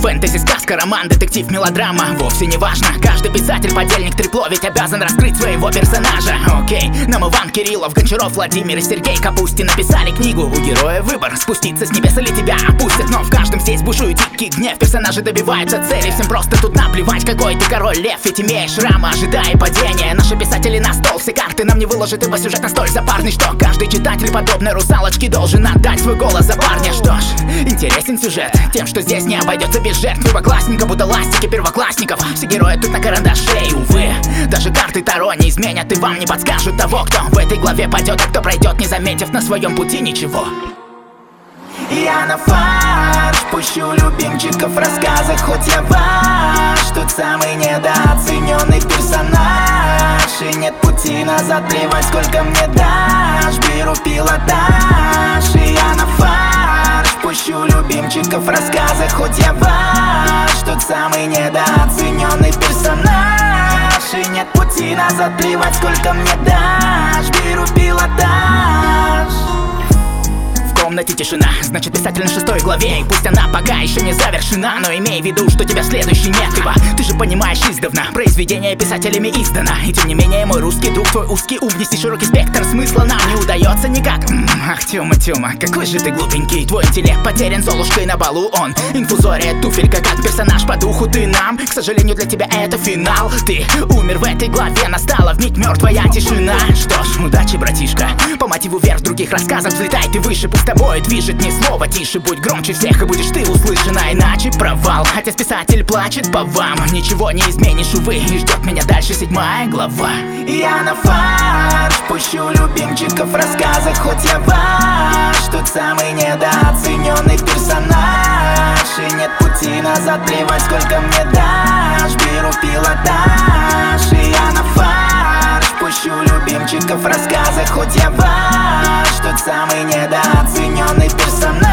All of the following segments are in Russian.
Фэнтези, сказка, роман, детектив, мелодрама. Вовсе не важно, каждый писатель, подельник, трепло, ведь обязан раскрыть своего персонажа. Окей, нам Иван Кириллов, Гончаров, Владимир и Сергей Капустин написали книгу. У героя выбор, спуститься с небес или тебя опустят. Но в каждом здесь бушует дикий гнев. Персонажи добиваются цели, всем просто тут наплевать, какой ты король лев. Ведь имеешь рамы, ожидая падения. Наши писатели на стол, все карты нам не выложат, ибо сюжет настоль запарный, что каждый читатель, подобно русалочке, должен отдать свой голос за парня. Что ж, интересен сюжет тем, что здесь не обойдется без жертв. Первоклассника, будто ластики первоклассников. Все герои тут на карандаше, и увы, даже карты Таро не изменят и вам не подскажут того, кто в этой главе пойдет, а кто пройдет, не заметив на своем пути ничего. Я на фарш пущу любимчиков в рассказах, хоть я ваш. Тут самый недооцененный персонаж, и нет пути назад, плевать, сколько мне дашь. Беру пилотаж, и я на фарш пущу любимчиков в рассказах, хоть я ваш. Тут самый недооцененный персонаж, и нет пути назад, плевать, сколько мне дашь. Беру пилотаж. В комнате тишина, значит писатель на 6 главе. И пусть она пока еще не завершена, но имей в виду, что тебя в следующей нет. Ибо ты же понимаешь издавна, произведение писателями издано. И тем не менее, мой русский друг, твой узкий ум, внести широкий спектр смысла нам не удается никак. Ах, Тёма, Тёма, какой же ты глупенький. Твой интеллект потерян золушкой на балу. Он инфузория, туфелька, как персонаж по духу ты нам. К сожалению, для тебя это финал. Ты умер в этой главе, настала вмиг мертвая тишина. Что ж, удачи, братишка. По мотиву вверх в других рассказах взлетай ты выше, пусть тобой движет ни слова тише. Будь громче всех, и будешь ты услышан, а иначе провал. Отец писатель плачет по вам, ничего не изменишь, увы. И ждет меня дальше 7 глава. Я на фарш пущу любимчиков в рассказах, хоть я ваш. Тут самый недооцененный персонаж, и нет пути назад, плевать, сколько мне дашь. Беру пилотаж, и я на фарш пущу любимчиков в рассказах, хоть я ваш. Тут самый недооцененный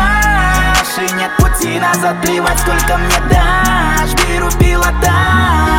персонаж, и нет пути назад, плевать, сколько мне дашь. Беру пилотаж.